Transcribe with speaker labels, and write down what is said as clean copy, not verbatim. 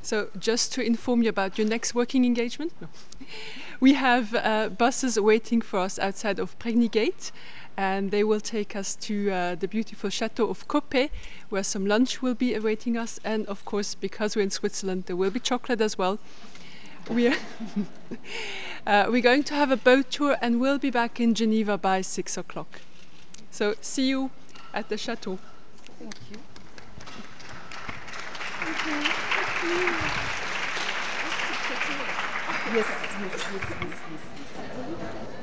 Speaker 1: So just to inform you about your next working engagement, no. We have buses waiting for us outside of Pregny Gate, and they will take us to the beautiful chateau of Coppet, where some lunch will be awaiting us. And of course, because we're in Switzerland, there will be chocolate as well. We're we're going to have a boat tour, and we'll be back in Geneva by 6 o'clock. So see you at the chateau.
Speaker 2: Thank you. Yes, yes, yes, yes, yes, yes.